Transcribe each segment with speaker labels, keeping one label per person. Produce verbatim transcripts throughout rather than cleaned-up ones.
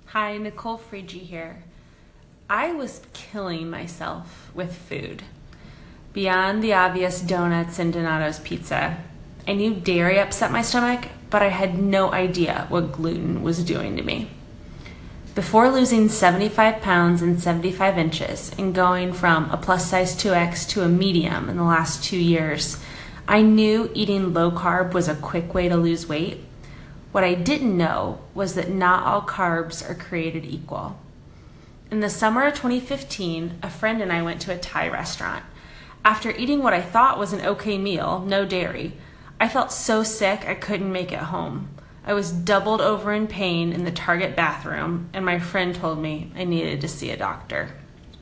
Speaker 1: Hi, Nicole Frigie here. I was killing myself with food. Beyond the obvious donuts and Donato's pizza, I knew dairy upset my stomach, but I had no idea what gluten was doing to me. Before losing seventy-five pounds and seventy-five inches and going from a plus size two X to a medium in the last two years, I knew eating low carb was a quick way to lose weight. What I didn't know was that not all carbs are created equal. In the summer of twenty fifteen, a friend and I went to a Thai restaurant. After eating what I thought was an okay meal, no dairy, I felt so sick I couldn't make it home. I was doubled over in pain in the Target bathroom, and my friend told me I needed to see a doctor.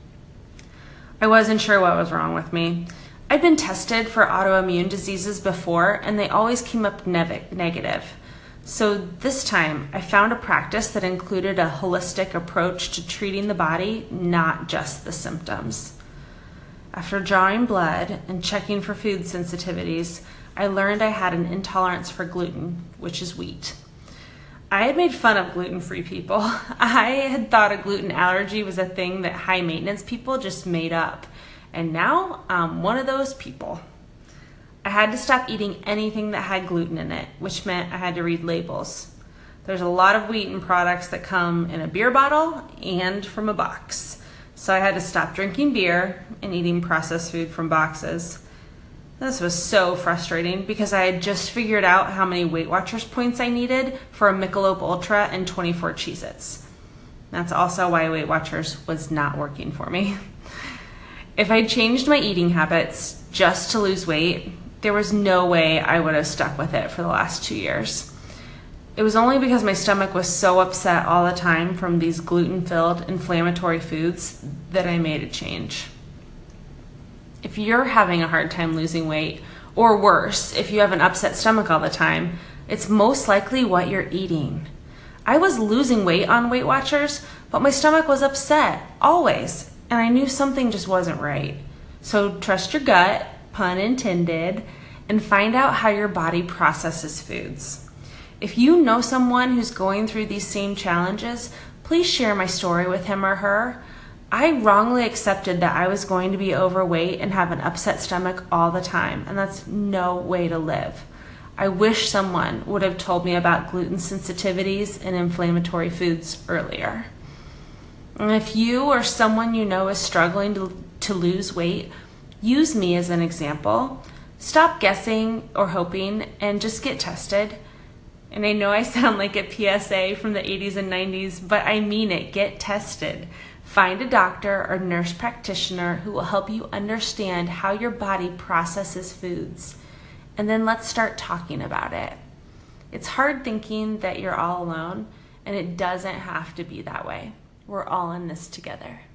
Speaker 1: I wasn't sure what was wrong with me. I'd been tested for autoimmune diseases before, and they always came up nev- negative. So this time, I found a practice that included a holistic approach to treating the body, not just the symptoms. After drawing blood and checking for food sensitivities, I learned I had an intolerance for gluten, which is wheat. I had made fun of gluten-free people. I had thought a gluten allergy was a thing that high-maintenance people just made up. And now I'm one of those people. I had to stop eating anything that had gluten in it, which meant I had to read labels. There's a lot of wheat in products that come in a beer bottle and from a box. So I had to stop drinking beer and eating processed food from boxes. This was so frustrating because I had just figured out how many Weight Watchers points I needed for a Michelob Ultra and twenty-four Cheez-Its. That's also why Weight Watchers was not working for me. If I'd changed my eating habits just to lose weight, there was no way I would have stuck with it for the last two years. It was only because my stomach was so upset all the time from these gluten-filled inflammatory foods that I made a change. If you're having a hard time losing weight, or worse, if you have an upset stomach all the time, it's most likely what you're eating. I was losing weight on Weight Watchers, but my stomach was upset, always, and I knew something just wasn't right. So trust your gut, pun intended, and find out how your body processes foods. If you know someone who's going through these same challenges, please share my story with him or her. I wrongly accepted that I was going to be overweight and have an upset stomach all the time, and that's no way to live. I wish someone would have told me about gluten sensitivities and inflammatory foods earlier. And if you or someone you know is struggling to, to lose weight, use me as an example. Stop guessing or hoping and just get tested. And I know I sound like a P S A from the eighties and nineties, but I mean it. Get tested. Find a doctor or nurse practitioner who will help you understand how your body processes foods. And then let's start talking about it. It's hard thinking that you're all alone, and it doesn't have to be that way. We're all in this together.